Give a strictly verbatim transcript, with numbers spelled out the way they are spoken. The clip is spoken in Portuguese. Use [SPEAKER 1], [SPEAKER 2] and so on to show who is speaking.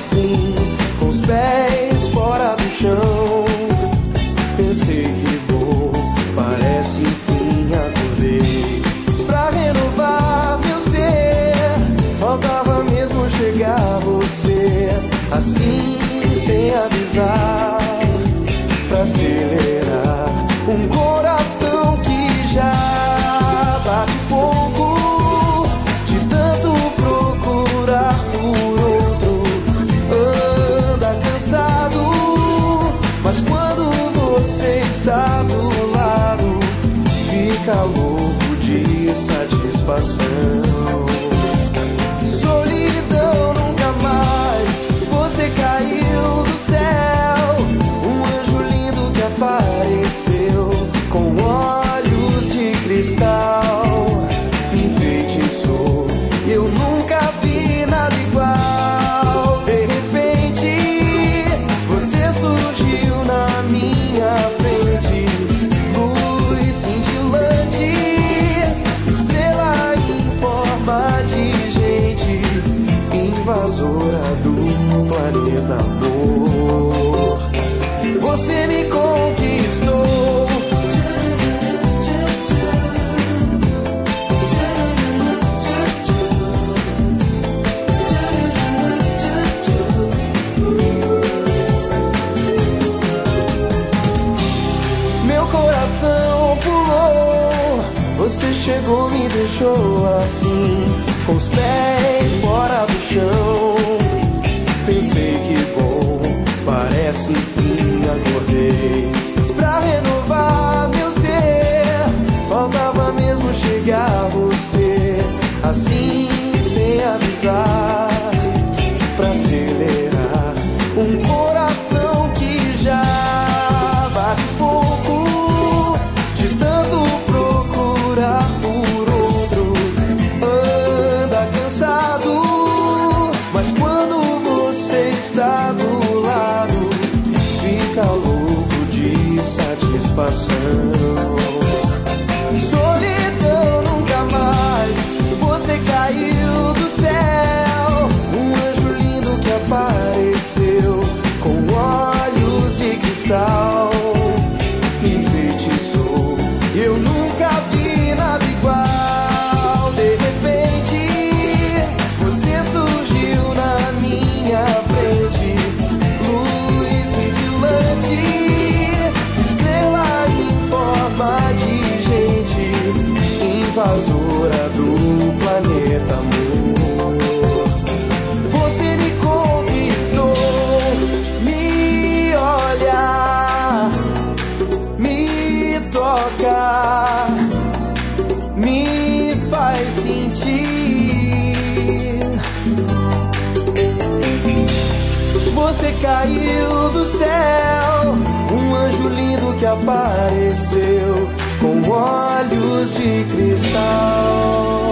[SPEAKER 1] assim, com os pés fora do chão. Pensei que bom, parece enfim acordei. Pra renovar meu ser, faltava mesmo chegar você, assim sem avisar, pra acelerar um coração que já bate pouco, de tanto procurar por outro, anda cansado, mas quando você está do lado, fica louco de satisfação. Solidão nunca mais, você caiu do céu, um anjo lindo que apareceu, com olhos de cristal, me enfeitiçou, eu nunca vi nada igual. De repente, você surgiu na minha frente, luz cintilante, estrela em forma de gente, invasora do planeta amor. Você me conquistou, meu coração pulou, você chegou, me deixou assim, com os pés fora do chão. Pensei que bom, parece enfim acordei. Pra renovar meu ser, faltava mesmo chegar você, assim sem avisar, pra acelerar um coração que já bate pouco, de tanto procurar por outro, anda cansado, mas quando você está do lado, fica louco de satisfação. Solidão nunca mais, você caiu do céu, um anjo lindo que apareceu, com olhos de cristal, me enfeitiçou, eu nunca vi nada igual. De repente, você surgiu na minha frente, luz cintilante, estrela em forma de gente, invasora do planeta amor. Você me conquistou, me olha, me toca, me faz sentir. Você caiu do céu, um anjo lindo que apareceu, com olhos de cristal.